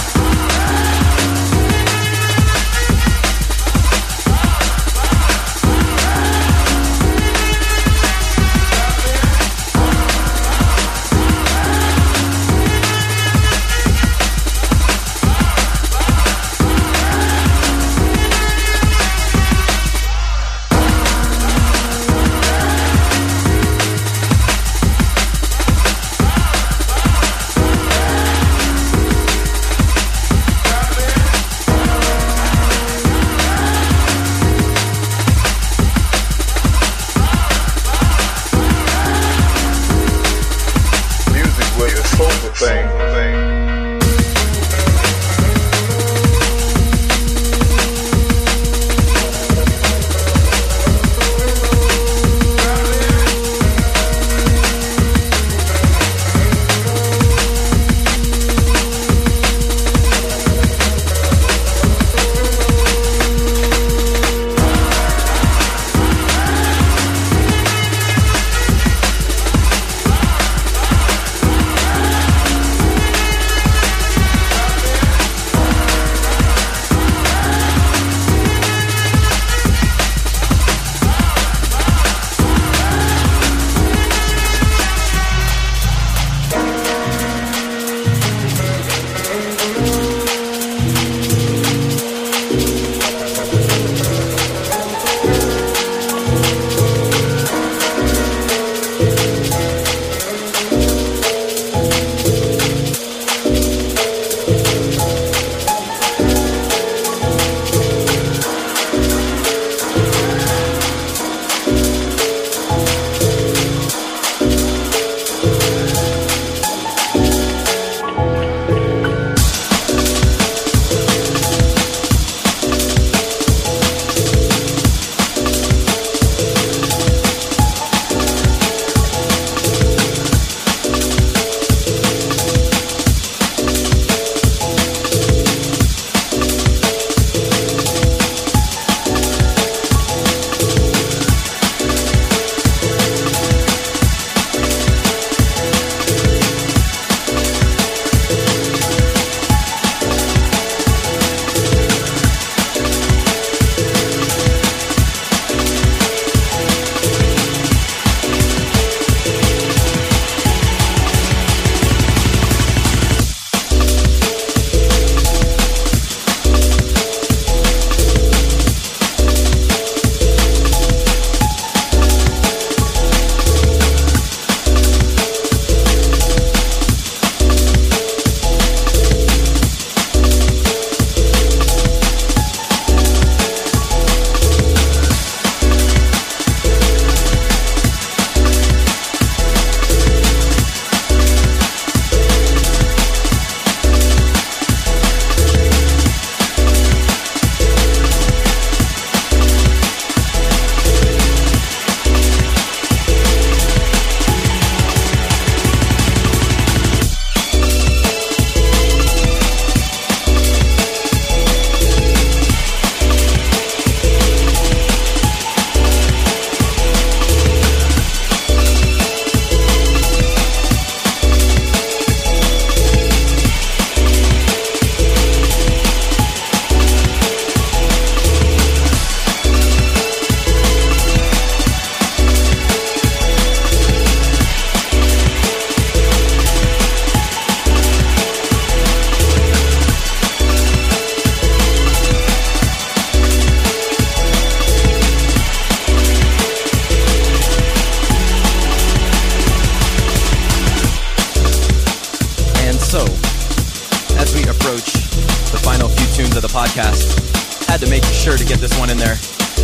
[SPEAKER 3] Had to make sure to get this one in there.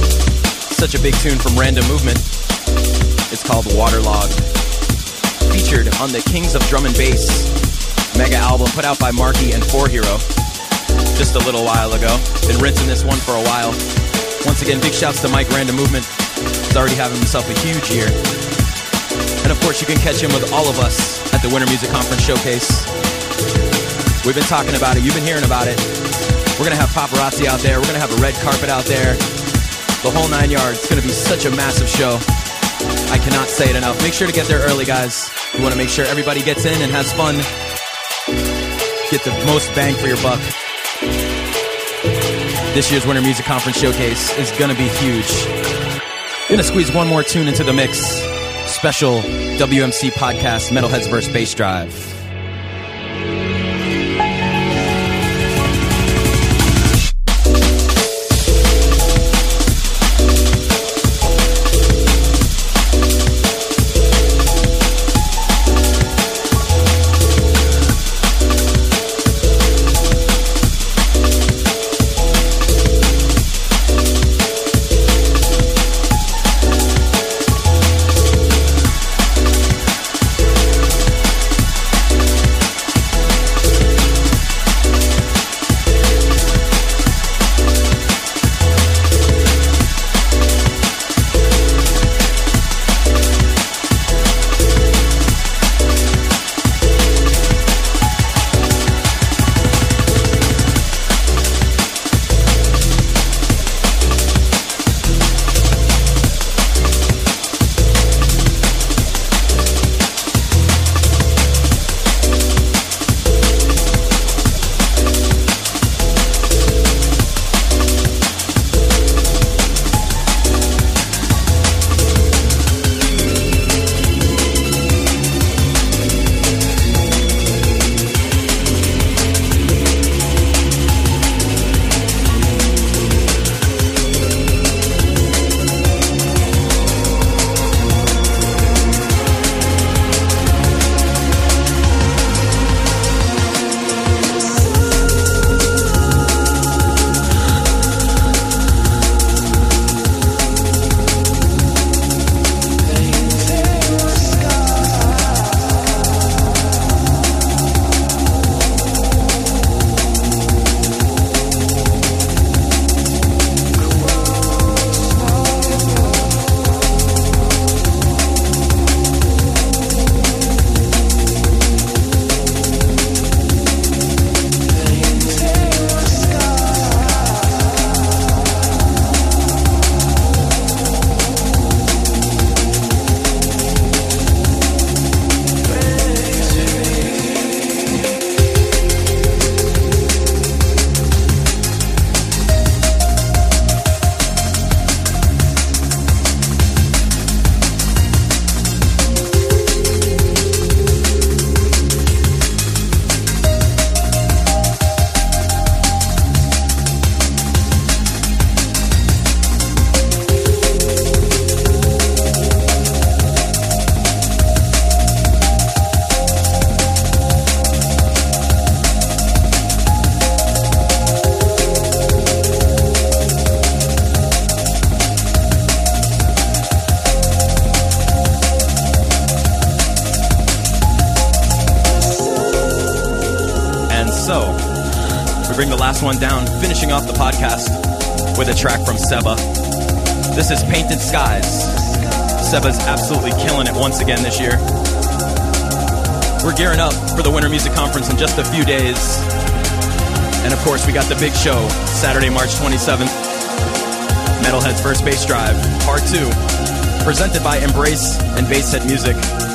[SPEAKER 3] Such a big tune from Random Movement. It's called Waterlogged. Featured on the Kings of Drum and Bass mega album put out by Marky and Four Hero just a little while ago. Been rinsing this one for a while. Once again, big shouts to Mike Random Movement. He's already having himself a huge year. And of course, you can catch him with all of us at the Winter Music Conference Showcase. We've been talking about it. You've been hearing about it. We're going to have paparazzi out there. We're going to have a red carpet out there. The whole nine yards. It's going to be such a massive show. I cannot say it enough. Make sure to get there early, guys. We want to make sure everybody gets in and has fun. get the most bang for your buck. This year's Winter Music Conference Showcase is going to be huge. Gonna squeeze one more tune into the mix. Special W M C podcast, Metalheads versus Bass Drive. bring the last one down, finishing off the podcast with a track from Seba. This is Painted Skies. Seba's absolutely killing it once again this year. We're gearing up for the Winter Music Conference in just a few days. And of course, we got the big show, Saturday, March twenty-seventh. Metalheads versus Bass Drive, Part two. Presented by Embrace and Basshead Music.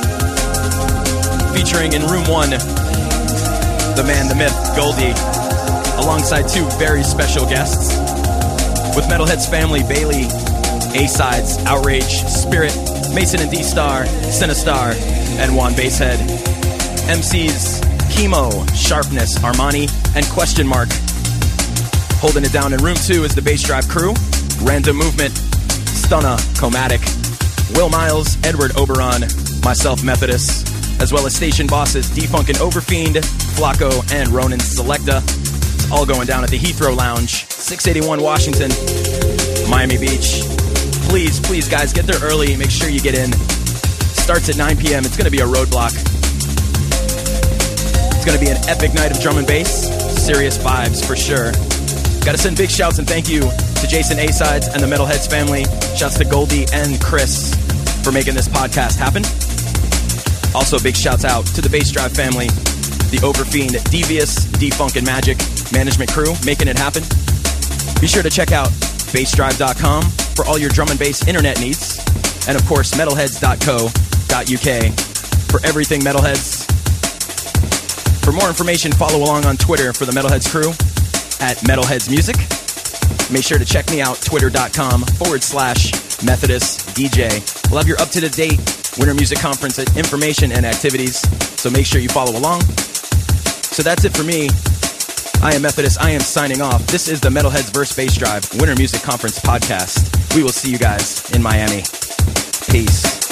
[SPEAKER 3] Featuring in Room one, the man, the myth, Goldie, alongside two very special guests. With Metalheads family, Bailey, A-Sides, Outrage, Spirit, Mason and D-Star, Sinistar, and Juan Basshead. M Cs, Chemo, Sharpness, Armani, and Question Mark. Holding it down in Room two is the Bass Drive crew, Random Movement, Stunna, Comatic, Will Miles, Edward Oberon, myself, Methodist, as well as station bosses D-Funk and Overfiend, Flacco, and Ronan Selecta. It's all going down at the Heathrow Lounge, six eighty-one Washington, Miami Beach. Please, please, guys, get there early. Make sure you get in. Starts at nine p.m. It's going to be a roadblock. It's going to be an epic night of drum and bass. Serious vibes for sure. Got to send big shouts and thank you to Jason A-Sides and the Metalheads family. Shouts to Goldie and Chris for making this podcast happen. Also, big shouts out to the Bass Drive family, the Overfiend, Devious, D-Funk, and Magic management crew making it happen. Be sure to check out bass drive dot com for all your drum and bass internet needs. And of course, metalheads dot co dot uk for everything Metalheads. For more information, follow along on Twitter for the Metalheads crew at Metalheads Music. Make sure to check me out, twitter.com forward slash Methodist DJ. We'll have your up-to-date Winter Music Conference information and activities, so make sure you follow along. So that's it for me. I am Methodist. I am signing off. This is the Metalheads Verse Bass Drive Winter Music Conference podcast. We will see you guys in Miami. Peace.